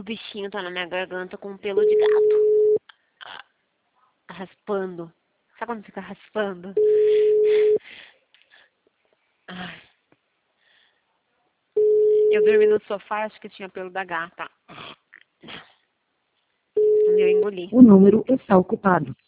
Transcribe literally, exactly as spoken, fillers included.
bichinho tá na minha garganta com um pelo de gato. Raspando. Sabe quando fica raspando? Ai. Eu dormi no sofá, acho que tinha pelo da gata. Eu engoli. O número está ocupado.